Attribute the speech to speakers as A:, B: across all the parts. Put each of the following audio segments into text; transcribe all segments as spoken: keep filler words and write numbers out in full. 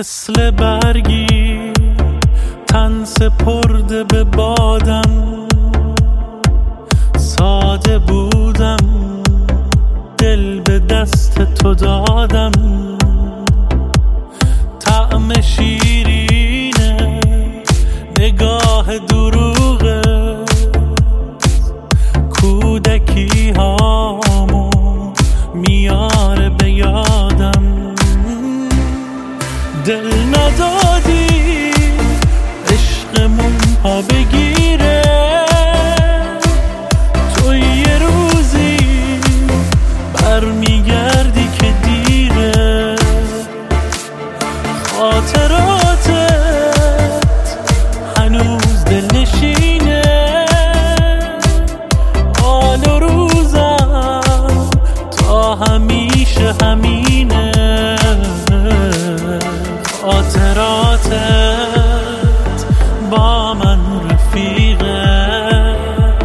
A: مثل برگی تن سپرده به بادم، ساده بودم دل به دست تو دادم. طعم شیرینه نگاه دروغه، کودکی هامو میاره به یادم. دل ندادی عشقمون پا بگیره، تو یه روزی برمیگردی که دیره. خاطراتت هنوز دل نشینه، حال و روزم تا همیشه همینه. خاطراتت با من رفیقه،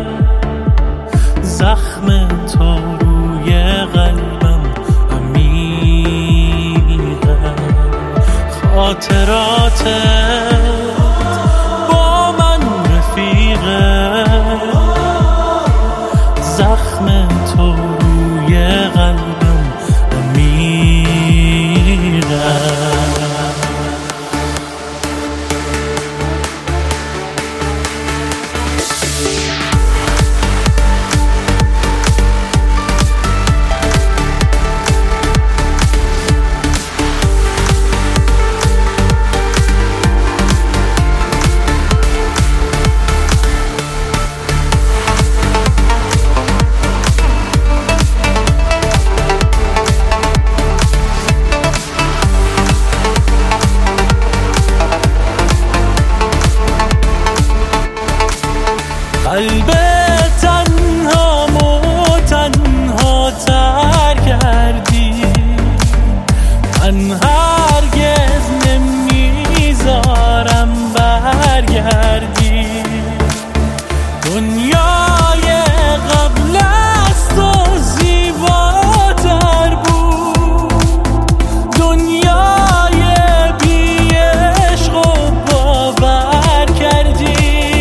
A: زخم تو روی قلبم عمیقه. خاطراتت با من رفیقه، زخم تو روی قلبم عمیقه. قلب تنهامو تنها تر کردی، من هرگز نمیذارم برگردی. دنیای قبل از تو زیباتر بود، دنیای بی عشق و باور کردی.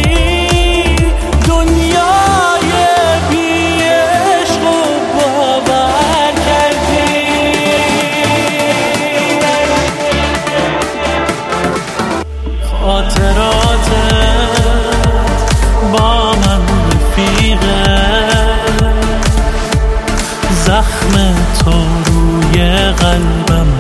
A: خاطراتت با من رفیقه، زخم تو روی قلبم